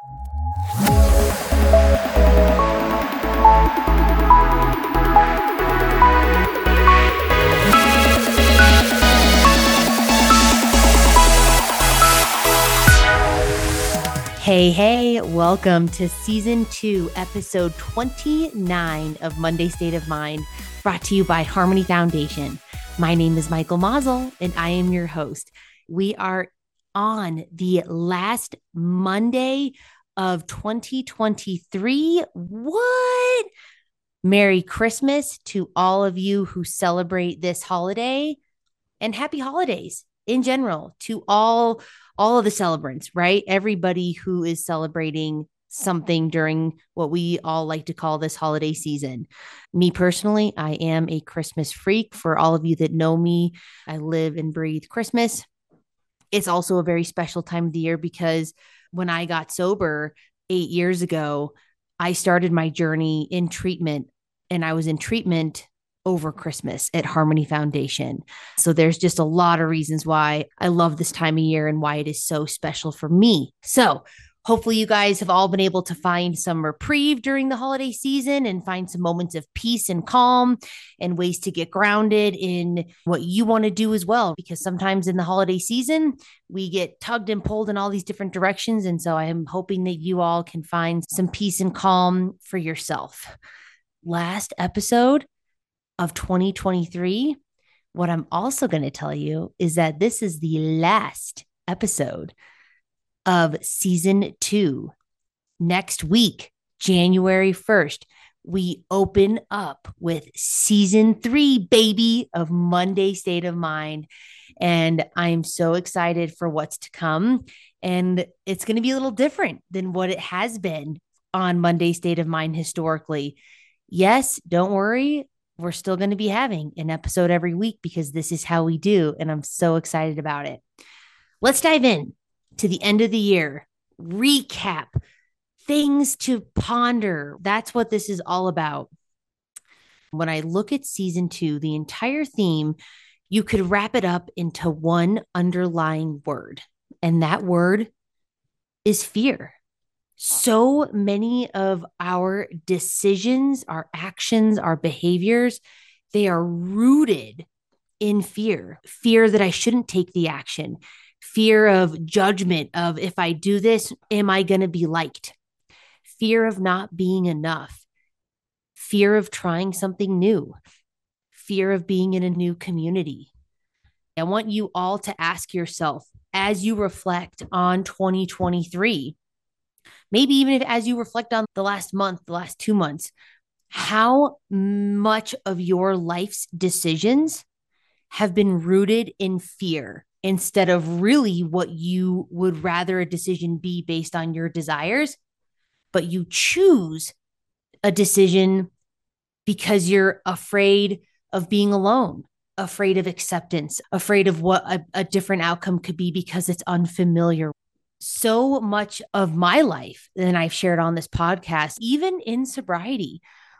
Hey, welcome to Season 2, Episode 29 of Monday State of Mind, brought to you by Harmony Foundation. My name is Michael Mazel, and I am your host. We are on the last Monday of 2023. What? Merry Christmas to all of you who celebrate this holiday, and happy holidays in general to all of the celebrants, right? Everybody who is celebrating something during what we all like to call this holiday season. Me personally, I am a Christmas freak. For all of you that know me, I live and breathe Christmas. It's also a very special time of the year because when I got sober 8 years ago, I started my journey in treatment, and I was in treatment over Christmas at Harmony Foundation. So there's just a lot of reasons why I love this time of year and why it is so special for me. So hopefully you guys have all been able to find some reprieve during the holiday season and find some moments of peace and calm and ways to get grounded in what you want to do as well. Because sometimes in the holiday season, we get tugged and pulled in all these different directions. And so I am hoping that you all can find some peace and calm for yourself. Last episode of 2023, what I'm also going to tell you is that this is the last episode of season 2. Next week, January 1st, we open up with season 3, baby, of Monday State of Mind. And I'm so excited for what's to come. And it's going to be a little different than what it has been on Monday State of Mind historically. Yes, don't worry. We're still going to be having an episode every week because this is how we do. And I'm so excited about it. Let's dive in to the end of the year, recap, things to ponder. That's what this is all about. When I look at season 2, the entire theme, you could wrap it up into one underlying word. And that word is fear. So many of our decisions, our actions, our behaviors, they are rooted in fear. Fear that I shouldn't take the action. Fear of judgment of if I do this, am I going to be liked? Fear of not being enough. Fear of trying something new. Fear of being in a new community. I want you all to ask yourself as you reflect on 2023, maybe even as you reflect on the last month, the last 2 months, how much of your life's decisions have been rooted in fear instead of really what you would rather a decision be based on your desires, but you choose a decision because you're afraid of being alone, afraid of acceptance, afraid of what a different outcome could be because it's unfamiliar. So much of my life, and I've shared on this podcast, even in sobriety,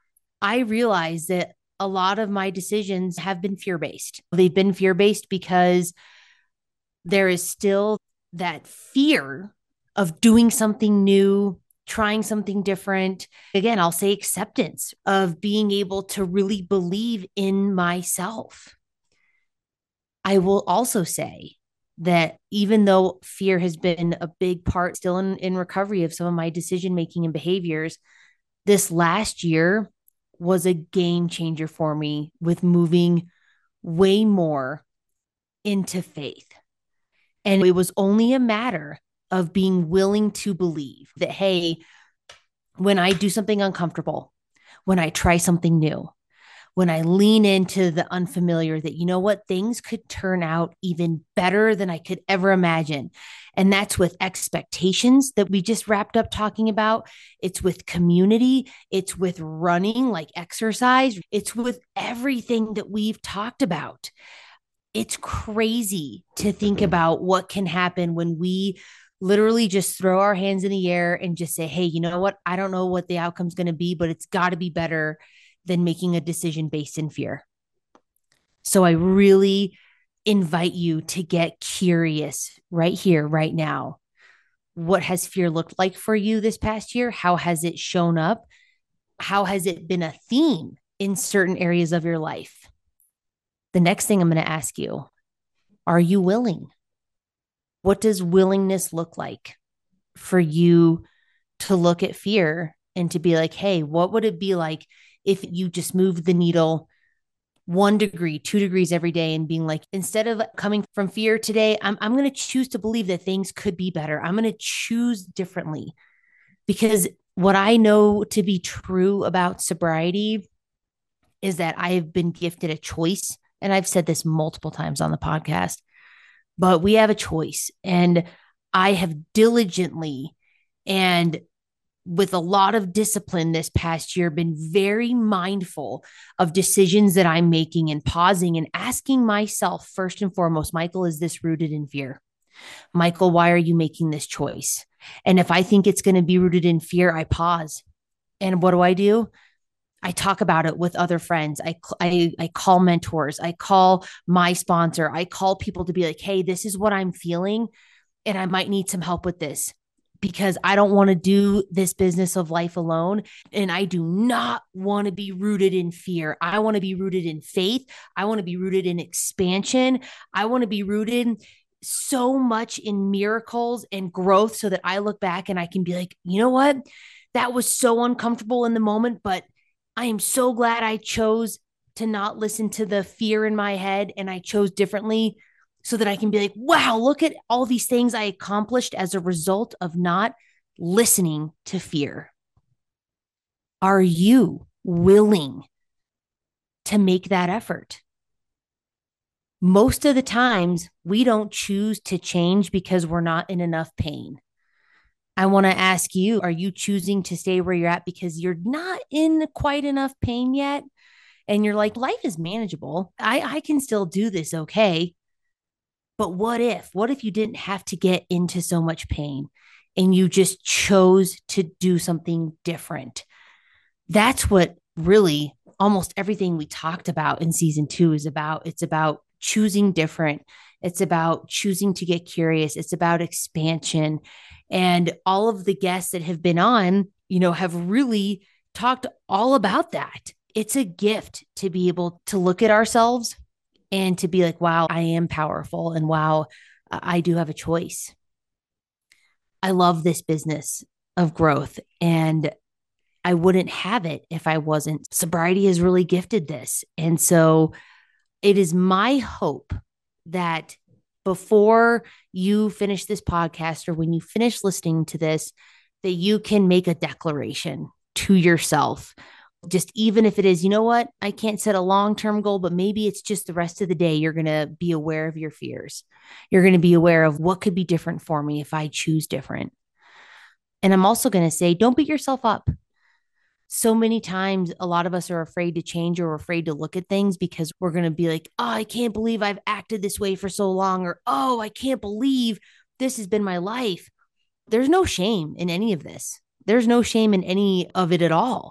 I realized that a lot of my decisions have been fear-based. They've been fear-based because there is still that fear of doing something new, trying something different. Again, I'll say acceptance of being able to really believe in myself. I will also say that even though fear has been a big part still in recovery of some of my decision-making and behaviors, this last year was a game changer for me with moving way more into faith. And it was only a matter of being willing to believe that, hey, when I do something uncomfortable, when I try something new, when I lean into the unfamiliar, that, you know what, things could turn out even better than I could ever imagine. And that's with expectations that we just wrapped up talking about. It's with community. It's with running, like exercise. It's with everything that we've talked about. It's crazy to think about what can happen when we literally just throw our hands in the air and just say, hey, you know what? I don't know what the outcome's going to be, but it's got to be better than making a decision based in fear. So I really invite you to get curious right here, right now. What has fear looked like for you this past year? How has it shown up? How has it been a theme in certain areas of your life? The next thing I'm going to ask you, are you willing? What does willingness look like for you to look at fear and to be like, hey, what would it be like if you just moved the needle 1 degree, 2 degrees every day and being like, instead of coming from fear today, I'm going to choose to believe that things could be better. I'm going to choose differently because what I know to be true about sobriety is that I have been gifted a choice. And I've said this multiple times on the podcast, but we have a choice. And I have diligently and with a lot of discipline this past year, been very mindful of decisions that I'm making and pausing and asking myself, first and foremost, Michael, is this rooted in fear? Michael, why are you making this choice? And if I think it's going to be rooted in fear, I pause. And what do? I talk about it with other friends. I call mentors. I call my sponsor. I call people to be like, hey, this is what I'm feeling. And I might need some help with this because I don't want to do this business of life alone. And I do not want to be rooted in fear. I want to be rooted in faith. I want to be rooted in expansion. I want to be rooted so much in miracles and growth so that I look back and I can be like, you know what? That was so uncomfortable in the moment, but I am so glad I chose to not listen to the fear in my head and I chose differently so that I can be like, wow, look at all these things I accomplished as a result of not listening to fear. Are you willing to make that effort? Most of the times, we don't choose to change because we're not in enough pain. I want to ask you, are you choosing to stay where you're at because you're not in quite enough pain yet? And you're like, life is manageable. I can still do this okay. But what if? What if you didn't have to get into so much pain and you just chose to do something different? That's what really almost everything we talked about in season 2 is about. It's about choosing different. It's about choosing to get curious. It's about expansion. And all of the guests that have been on, have really talked all about that. It's a gift to be able to look at ourselves and to be like, wow, I am powerful. And wow, I do have a choice. I love this business of growth. And I wouldn't have it if I wasn't. Sobriety has really gifted this. And so it is my hope that before you finish this podcast or when you finish listening to this, that you can make a declaration to yourself. Just even if it is, you know what, I can't set a long-term goal, but maybe it's just the rest of the day, you're going to be aware of your fears. You're going to be aware of what could be different for me if I choose different. And I'm also going to say, don't beat yourself up. So many times, a lot of us are afraid to change or afraid to look at things because we're going to be like, oh, I can't believe I've acted this way for so long. Or, oh, I can't believe this has been my life. There's no shame in any of this. There's no shame in any of it at all.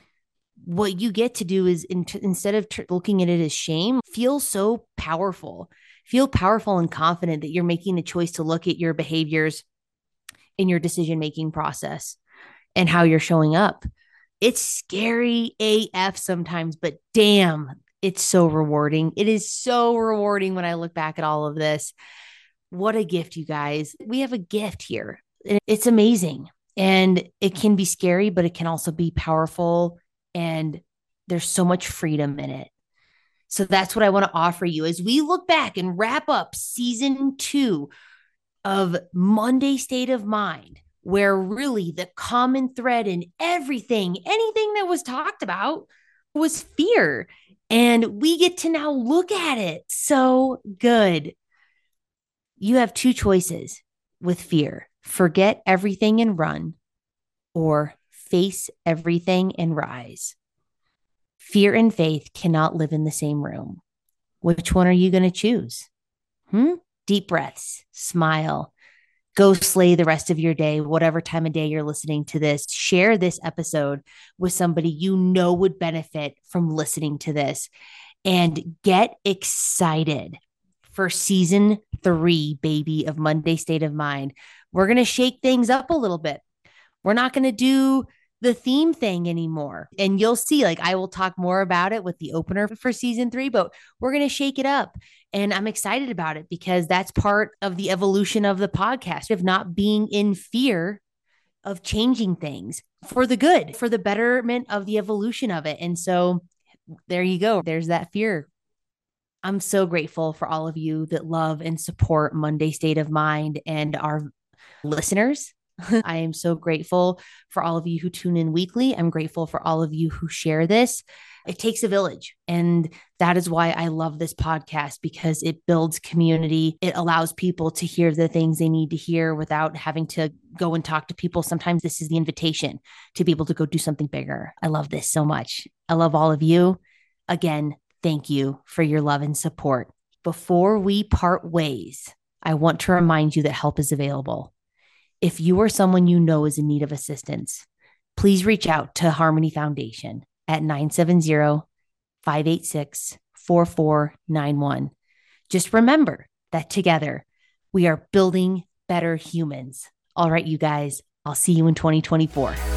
What you get to do is instead of looking at it as shame, feel so powerful, feel powerful and confident that you're making the choice to look at your behaviors in your decision-making process and how you're showing up. It's scary AF sometimes, but damn, it's so rewarding. It is so rewarding when I look back at all of this. What a gift, you guys. We have a gift here. It's amazing. And it can be scary, but it can also be powerful. And there's so much freedom in it. So that's what I want to offer you as we look back and wrap up season 2 of Monday State of Mind, where really the common thread in anything that was talked about was fear. And we get to now look at it so good. You have 2 choices with fear: forget everything and run, or face everything and rise. Fear and faith cannot live in the same room. Which one are you going to choose? Deep breaths, smile, go slay the rest of your day, whatever time of day you're listening to this. Share this episode with somebody you know would benefit from listening to this, and get excited for season 3, baby, of Monday State of Mind. We're going to shake things up a little bit. We're not going to do the theme thing anymore. And you'll see, like, I will talk more about it with the opener for season 3, but we're going to shake it up. And I'm excited about it because that's part of the evolution of the podcast, of not being in fear of changing things for the good, for the betterment of the evolution of it. And so there you go. There's that fear. I'm so grateful for all of you that love and support Monday State of Mind and our listeners. I am so grateful for all of you who tune in weekly. I'm grateful for all of you who share this. It takes a village. And that is why I love this podcast, because it builds community. It allows people to hear the things they need to hear without having to go and talk to people. Sometimes this is the invitation to be able to go do something bigger. I love this so much. I love all of you. Again, thank you for your love and support. Before we part ways, I want to remind you that help is available. If you or someone you know is in need of assistance, please reach out to Harmony Foundation at 970-586-4491. Just remember that together we are building better humans. All right, you guys, I'll see you in 2024.